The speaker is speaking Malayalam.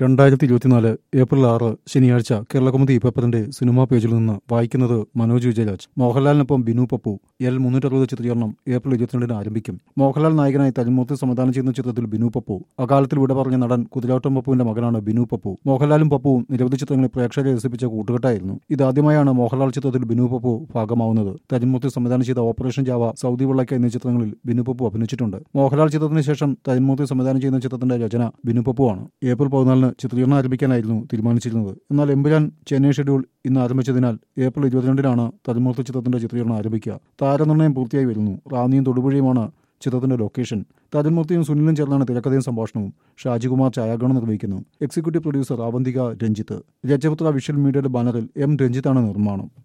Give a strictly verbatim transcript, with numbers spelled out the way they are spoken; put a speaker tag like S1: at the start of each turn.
S1: രണ്ടായിരത്തി ഇരുപത്തിനാല് ഏപ്രിൽ ആറ് ശനിയാഴ്ച കേരളകൗമുദി പേപ്പറിന്റെ സിനിമാ പേജിൽ നിന്ന് വായിക്കുന്നത് മനോജ് വിജയരാജ്. മോഹൻലാലിനൊപ്പം ബിനു പപ്പു എൽ മുന്നൂറ്ററുപത് ചിത്രീകരണം ഏപ്രിൽ ഇരുപത്തിരണ്ടിന് ആരംഭിക്കും. മോഹൻലാൽ നായകനായി തരുൺമൂർത്തി സംവിധാനം ചെയ്യുന്ന ചിത്രത്തിൽ ബിനു പപ്പു. അകാലത്തിൽ വിട പറഞ്ഞ നടൻ കുതിരാട്ടം പപ്പുവിന്റെ മകനാണ് ബിനു പപ്പു. മോഹൻലാലും പപ്പുവും നിരവധി ചിത്രങ്ങളിൽ പ്രേക്ഷകരെ രസിപ്പിച്ച കൂട്ടുകെട്ടായിരുന്നു. ഇതാദ്യമായാണ് മോഹൻലാൽ ചിത്രത്തിൽ ബിനു പപ്പു ഭാഗമാവുന്നത്. തരുൺമൂർത്തി സംവിധാനം ചെയ്ത ഓപ്പറേഷൻ ജാവ, സൗദി വെള്ളയ്ക്ക എന്നീ ചിത്രങ്ങളിൽ ബിനു പപ്പു അഭിനയിച്ചിട്ടുണ്ട്. മോഹൻലാൽ ചിത്രത്തിന് ശേഷം തരുൺമൂർത്തി സംവിധാനം ചെയ്യുന്ന ചിത്രത്തിന്റെ രചന ബിനു പപ്പുവാണ്. ഏപ്രിൽ പതിനാലിന് ചിത്രീകരണം ആരംഭിക്കാനായിരുന്നു തീരുമാനിച്ചിരുന്നത്. എന്നാൽ എമ്പുരാൻ ചെന്നൈ ഷെഡ്യൂൾ ഇന്ന് ആരംഭിച്ചതിനാൽ ഏപ്രിൽ ഇരുപത്തിരണ്ടിനാണ് തരുൺമൂർത്തി ചിത്രത്തിന്റെ ചിത്രീകരണം ആരംഭിക്കുക. താരനിർണ്ണയം പൂർത്തിയായി വരുന്നു. റാന്നിയും തൊടുപുഴയുമാണ് ചിത്രത്തിന്റെ ലൊക്കേഷൻ. തരുൺമൂർത്തിയും സുനിലും ചേർന്നാണ് തിരക്കഥയും സംഭാഷണവും. ഷാജികുമാർ ഛായാഗ്രഹണം നിർവഹിക്കുന്നു. Executive producer Avantika Ranjith. Rajaputra visual മീഡിയയുടെ ബാനറിൽ എം രഞ്ജിത്താണ് നിർമ്മാണം.